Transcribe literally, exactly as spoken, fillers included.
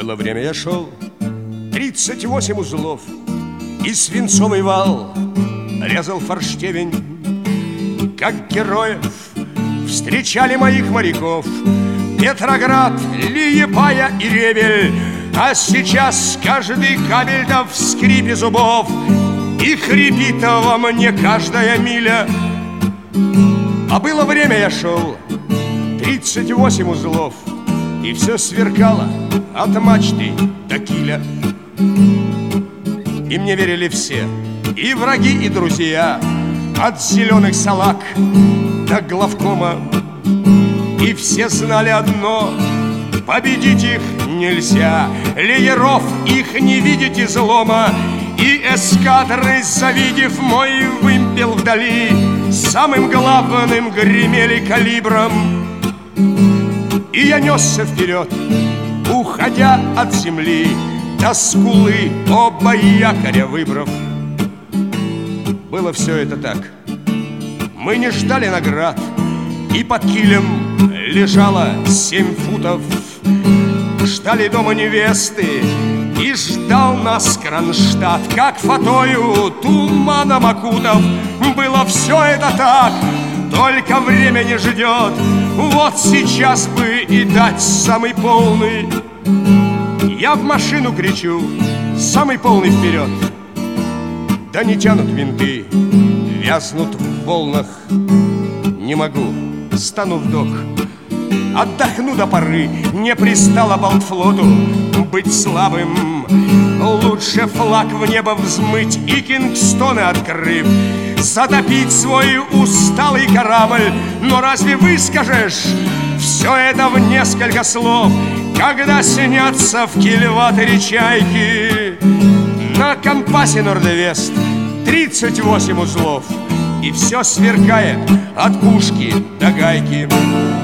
Было время, я шел, тридцать восемь узлов, и свинцовый вал резал форштевень. Как героев встречали моих моряков Петроград, Лиепая и Ревель. А сейчас каждый кабель да в скрипе зубов, и хрипит во мне каждая миля. А было время, я шел, тридцать восемь узлов, и все сверкало от мачты до киля. И мне верили все, и враги, и друзья, от зеленых салаг до главкома. И все знали одно: победить их нельзя, лееров их не видеть излома. И эскадры, завидев мой вымпел вдали, самым главным гремели калибром. И я несся вперед, уходя от земли, до скулы оба якоря выбрав. Было все это так. Мы не ждали наград, и под килем лежало семь футов. Ждали дома невесты, и ждал нас Кронштадт, как фатою туманом окутав. Было все это так, только время не ждет. Вот сейчас бы и дать самый полный. Я в машину кричу: самый полный вперед! Да не тянут винты, вязнут в волнах. Не могу, стану в док, отдохну до поры. Не пристало Балтфлоту быть слабым. Лучше флаг в небо взмыть и Кингстоны открыв, затопить свой усталый корабль. Но разве выскажешь все это в несколько слов, когда снятся в кильваторе чайки? На компасе Норд-Вест тридцать восемь узлов, и все сверкает от пушки до гайки.